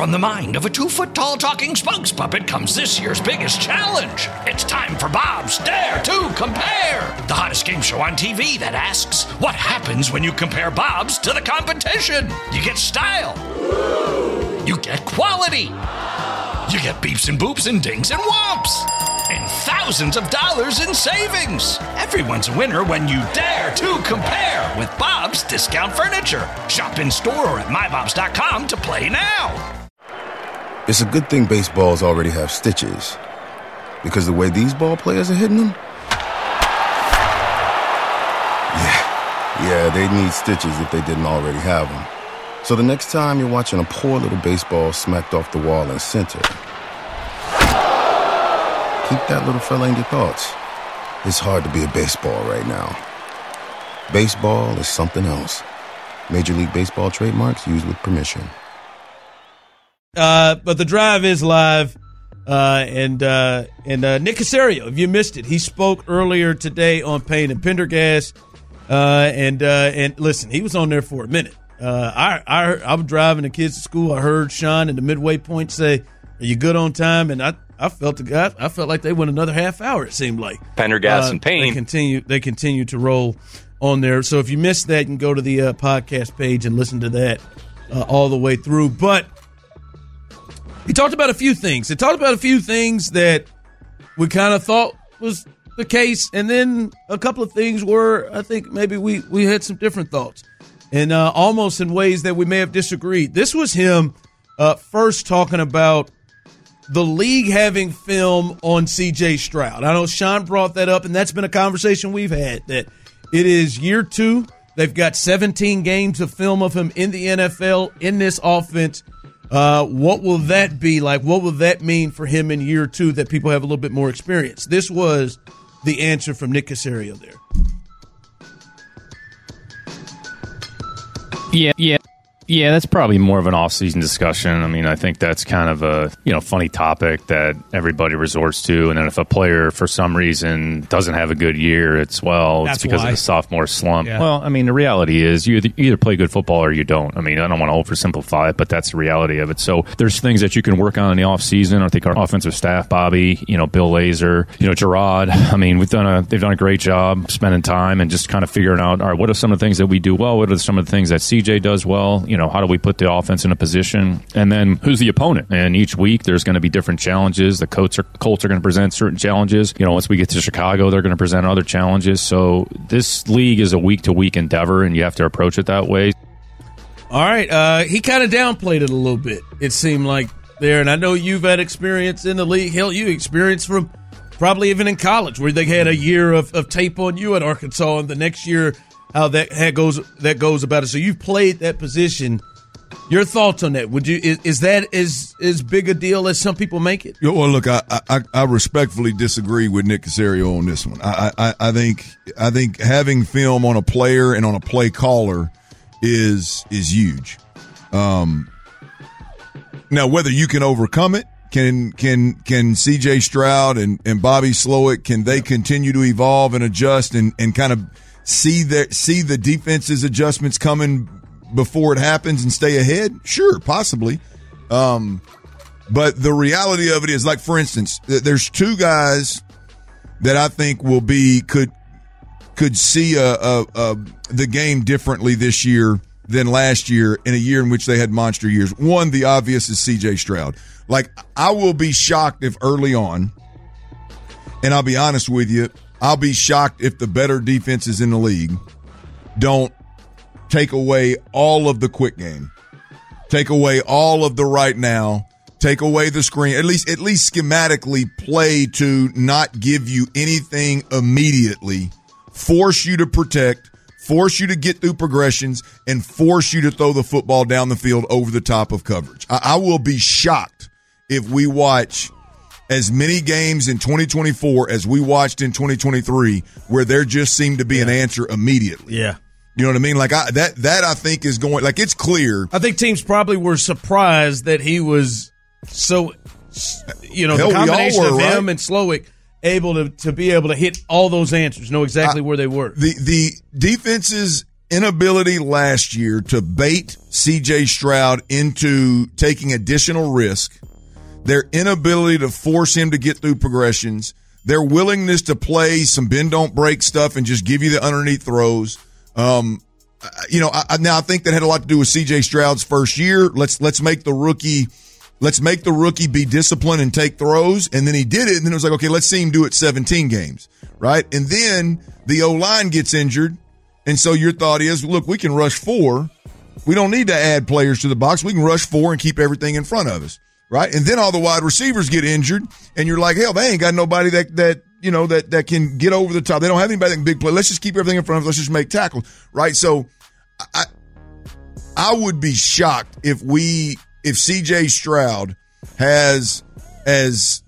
From the mind of a 2-foot-tall talking spokes puppet comes this year's biggest challenge. It's time for Bob's Dare to Compare, the hottest game show on TV that asks, what happens when you compare Bob's to the competition? You get style. You get quality. You get beeps and boops and dings and whomps. And thousands of dollars in savings. Everyone's a winner when you dare to compare with Bob's Discount Furniture. Shop in store or at mybobs.com to play now. It's a good thing baseballs already have stitches, because the way these ball players are hitting them, yeah, they'd need stitches if they didn't already have them. So the next time you're watching a poor little baseball smacked off the wall in center, keep that little fella in your thoughts. It's hard to be a baseball right now. Baseball is something else. Major League Baseball trademarks used with permission. But the drive is live, and Nick Caserio, if you missed it, he spoke earlier today on Payne and Pendergast, and listen, he was on there for a minute. I was driving the kids to school. I heard Sean in the midway point say, "Are you good on time?" And I felt like they went another half hour. It seemed like Pendergast and Payne they continue to roll on there. So if you missed that, you can go to the podcast page and listen to that all the way through. But he talked about a few things. He talked about a few things that we kind of thought was the case, and then a couple of things where I think maybe we had some different thoughts, and almost in ways that we may have disagreed. This was him first talking about the league having film on C.J. Stroud. I know Sean brought that up, and that's been a conversation we've had, that it is year 2. They've got 17 games of film of him in the NFL, in this offense. What will that be like? What will that mean for him in year 2 that people have a little bit more experience? This was the answer from Nick Caserio there. Yeah, that's probably more of an off-season discussion. I mean, I think that's kind of a funny topic that everybody resorts to. And then if a player for some reason doesn't have a good year, it's because of the sophomore slump. Yeah. Well, I mean, the reality is you either play good football or you don't. I mean, I don't want to oversimplify it, but that's the reality of it. So there's things that you can work on in the off-season. I think our offensive staff, Bobby, Bill Lazor, Gerard. I mean, they've done a great job spending time and just kind of figuring out, all right, what are some of the things that we do well? What are some of the things that CJ does well? How do we put the offense in a position? And then who's the opponent? And each week there's going to be different challenges. The Colts are going to present certain challenges. Once we get to Chicago, they're going to present other challenges. So this league is a week-to-week endeavor, and you have to approach it that way. All right. He kind of downplayed it a little bit, it seemed like there. And I know you've had experience in the league. Hell, you experienced from probably even in college where they had a year of tape on you at Arkansas, and the next year how that goes about it. So you've played that position. Your thoughts on that? Is that as big a deal as some people make it? Well, look, I respectfully disagree with Nick Caserio on this one. I think having film on a player and on a play caller is huge. Now, whether you can overcome it, can C.J. Stroud and Bobby Slowick, can they continue to evolve and adjust and kind of see the defense's adjustments coming before it happens and stay ahead? Sure, possibly. But the reality of it is, like, for instance, there's 2 guys that I think could see the game differently this year than last year, in a year in which they had monster years. One, the obvious, is C.J. Stroud. Like, I will be shocked if early on, and I'll be honest with you, I'll be shocked if the better defenses in the league don't take away all of the quick game, take away all of the right now, take away the screen, at least schematically play to not give you anything immediately, force you to protect, force you to get through progressions, and force you to throw the football down the field over the top of coverage. I will be shocked if we watch as many games in 2024 as we watched in 2023 where there just seemed to be an answer immediately. Yeah. You know what I mean? Like, that I think is going – like, it's clear. I think teams probably were surprised that he was so – the combination of him and Slowick able to be able to hit all those answers, know exactly where they were. The defenses inability last year to bait C.J. Stroud into taking additional risk, their inability to force him to get through progressions, their willingness to play some bend-don't-break stuff and just give you the underneath throws. Now I think that had a lot to do with C.J. Stroud's first year. Let's make the rookie be disciplined and take throws. And then he did it, and then it was like, okay, let's see him do it 17 games, right? And then the O-line gets injured, and so your thought is, look, we can rush 4. We don't need to add players to the box. We can rush 4 and keep everything in front of us, right? And then all the wide receivers get injured, and you're like, hell, they ain't got nobody that can get over the top. They don't have anybody that can big play. Let's just keep everything in front of us. Let's just make tackles, right? So I would be shocked if C.J. Stroud has as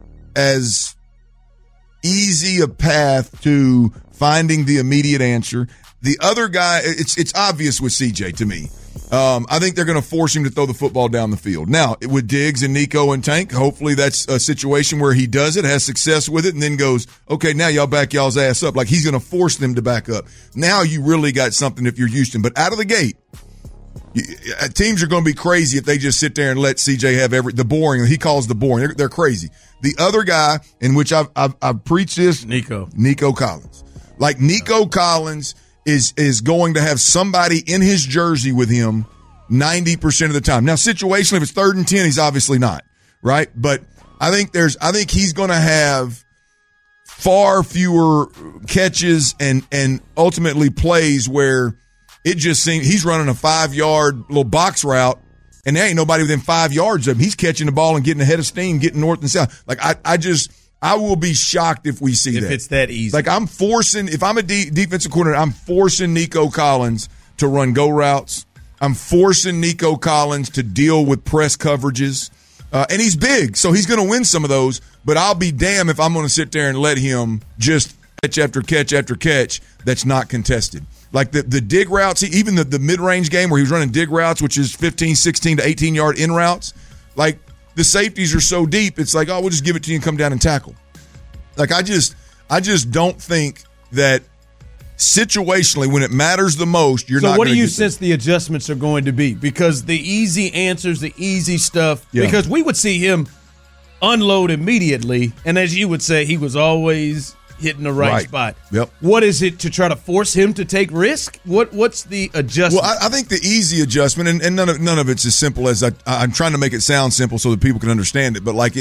easy a path to finding the immediate answer. The other guy, it's obvious with C.J. to me. I think they're going to force him to throw the football down the field. Now, with Diggs and Nico and Tank, hopefully that's a situation where he does it, has success with it, and then goes, okay, now y'all back y'all's ass up. Like he's going to force them to back up. Now you really got something if you're Houston. But out of the gate, teams are going to be crazy if they just sit there and let CJ have the boring. He calls the boring. They're crazy. The other guy, in which I've preached this, Nico Collins. Like Nico Collins is going to have somebody in his jersey with him 90% of the time. Now, situationally, if it's 3rd and 10, he's obviously not, right? But I think he's going to have far fewer catches and ultimately plays where it just seems he's running a 5-yard little box route, and there ain't nobody within 5 yards of him. He's catching the ball and getting ahead of steam, getting north and south. Like I will be shocked if we see that. If it's that easy. Like if I'm a defensive coordinator, I'm forcing Nico Collins to run go routes. I'm forcing Nico Collins to deal with press coverages. And he's big, so he's going to win some of those. But I'll be damned if I'm going to sit there and let him just catch after catch after catch that's not contested. Like the dig routes, even the mid-range game where he was running dig routes, which is 15, 16 to 18-yard in routes, like the safeties are so deep, it's like, oh, we'll just give it to you and come down and tackle. Like I just don't think that situationally, when it matters the most, you're not going to. So what do you sense the adjustments are going to be? Because the easy answers, the easy stuff, because we would see him unload immediately, and as you would say, he was always hitting the right spot. Yep. What is it to try to force him to take risk? What's the adjustment? Well, I think the easy adjustment, and none of it's as simple as I'm trying to make it sound simple so that people can understand it. But like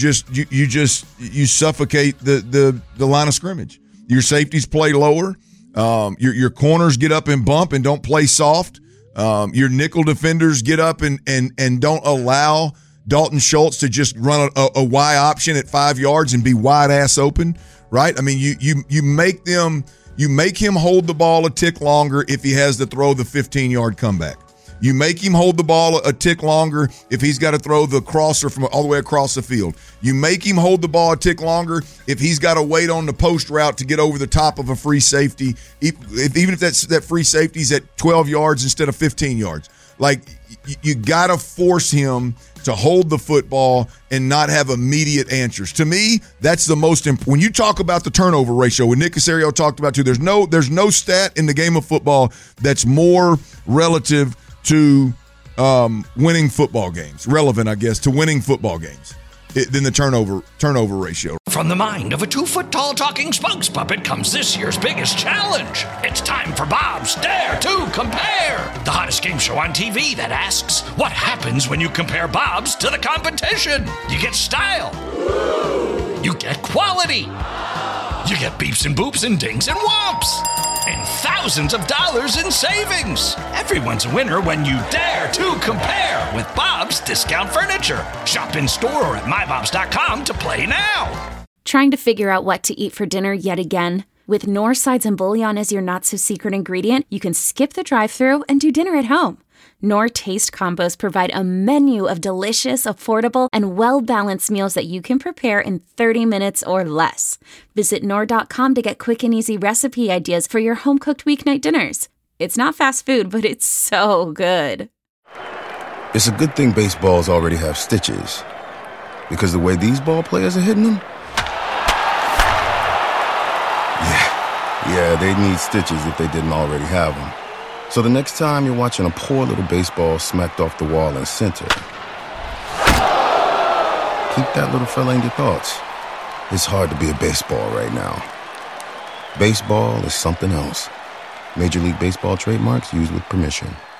you suffocate the line of scrimmage. Your safeties play lower. Your corners get up and bump and don't play soft. Your nickel defenders get up and don't allow Dalton Schultz to just run a Y option at 5 yards and be wide ass open. Right? I mean, you make him hold the ball a tick longer if he has to throw the 15-yard comeback. You make him hold the ball a tick longer if he's got to throw the crosser from all the way across the field. You make him hold the ball a tick longer if he's got to wait on the post route to get over the top of a free safety, even if that free safety's at 12 yards instead of 15 yards. Like, you got to force him to hold the football and not have immediate answers. To me, that's the most important. When you talk about the turnover ratio, when Nick Caserio talked about too, there's no stat in the game of football that's more relative to winning football games, relevant, I guess, to winning football games than the turnover ratio. From the mind of a 2-foot-tall talking spokes puppet comes this year's biggest challenge. It's time for Bob's Dare to Compare, the hottest game show on TV that asks, what happens when you compare Bob's to the competition? You get style. You get quality. You get beeps and boops and dings and whomps. And thousands of dollars in savings. Everyone's a winner when you dare to compare with Bob's Discount Furniture. Shop in store or at mybobs.com to play now. Trying to figure out what to eat for dinner yet again? With Knorr sides and bouillon as your not-so-secret ingredient, you can skip the drive-thru and do dinner at home. Knorr Taste Combos provide a menu of delicious, affordable, and well-balanced meals that you can prepare in 30 minutes or less. Visit Knorr.com to get quick and easy recipe ideas for your home-cooked weeknight dinners. It's not fast food, but it's so good. It's a good thing baseballs already have stitches, because the way these ball players are hitting them, yeah, they need stitches if they didn't already have them. So the next time you're watching a poor little baseball smacked off the wall in center, keep that little fella in your thoughts. It's hard to be a baseball right now. Baseball is something else. Major League Baseball trademarks used with permission.